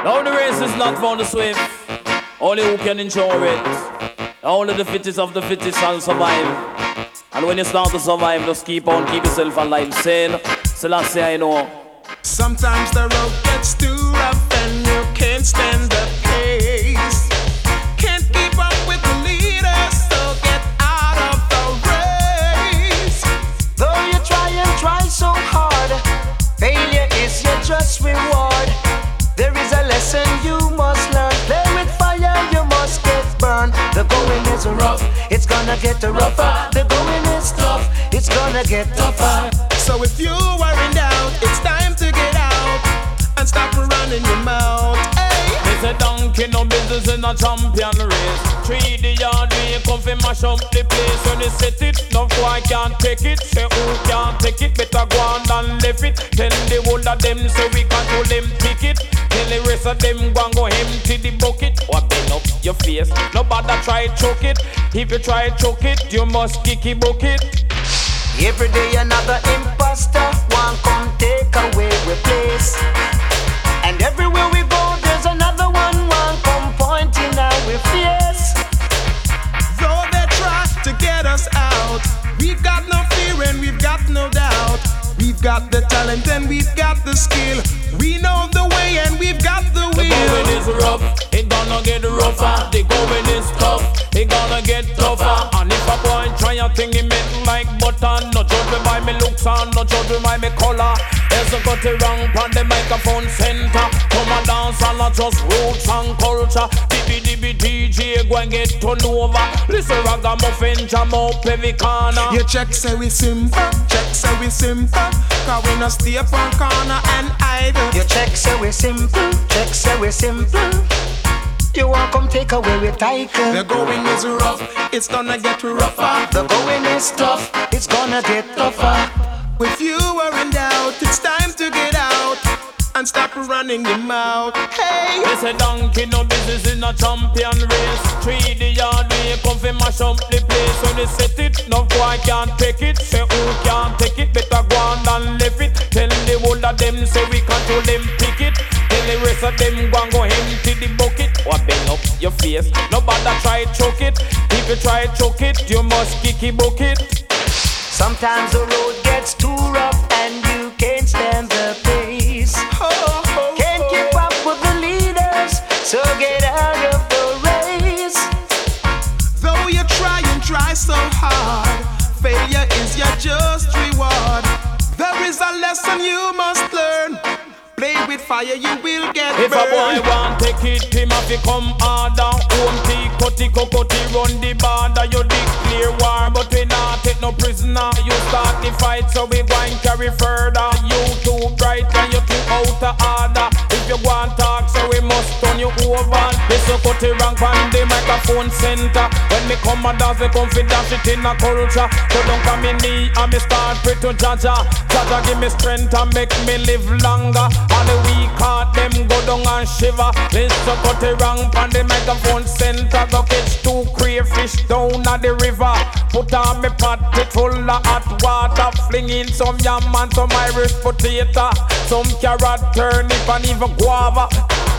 Now the race is not for the swift, only who can endure it. Only the fittest of the fittest shall survive. And when you start to survive, just keep on, keep yourself alive. Say, Selassie, I know. Sometimes the road gets too rough and you can't stand the pace. Can't keep up with the leaders, so get out of the race. Though you try so hard, failure is your just reward. There is a lesson you must learn. Play with fire, you must get burned. The going is rough, it's gonna get rougher. The going is tough, it's gonna get tougher. So if you are in doubt, it's time to get out and stop running your mouth. Hey. It's a donkey, no business in a champion race. 3 yard way, come fi mash up the place. When they set it, no boy can't take it. Say who can't take it, better go on and left it. Tell the whole of them so we control them ticket. Tell the rest of them go and go empty the bucket. Or bend up your face, nobody try choke it. If you try choke it, you must kick it bucket. Every day another imposter one come take away we place. And everywhere we go there's another one come pointing out we face. Though they try to get us out, we've got no fear and we've got no doubt. We've got the talent and we've got the skill. We know the way and we've got the will. The going is rough, it gonna get rougher. The going is tough, it gonna get tougher. And if a boy try a thing, he make like butter. No judge me by me looks and no judge me by me color. There's a cut it wrong on the microphone center. Come and dance and not just roots and culture. DB DJ go and get turned over. Listen ragamuffin jam up every corner. You check say we simple, check say we simple. Cause we no stay up on corner and idle. You check say we simple, check say we simple. You want come take away with title. The going is rough, it's gonna get rougher. The going is tough, it's gonna get tougher. If you are in doubt, it's time to get out and stop running your mouth. Hey! It's a donkey, no business in a champion race. 3 yard way, come fi mash up the place. When they set it, no boy can't take it. Say who can't take it, better go on and left it. Tell the whole of them so we control them pick it. Tell the rest of them go and go empty the bucket. Or bend up your face, nobody try choke it. If you try choke it, you must kick it bucket. Sometimes the road gets too rough and you can't stand the pace. Can't keep up with the leaders, so get out of the race. Though you try so hard, failure is your just reward. There is a lesson you must learn. Play with fire, you will get if burned. If a boy want take it, him have to come harder. Home tea, cutty, cocotti, run the border. You declare war, but we not take no prisoner. You start the fight, so we go and carry further. You too bright and you too out of order. If you want talk, so we must turn you over. This a cutty rank on the microphone center. When me come and dance, me come fi dash it in a culture. So don't come me knee and me start pray to Jaja. Jaja give me strength and make me live longer. All the weak heart, them go down and shiver. Let's cut it wrong on the microphone center. Go catch 2 crayfish down at the river. Put on me pot, it full of hot water. Fling in some yam and some Irish potato. Some carrot, turnip and even guava.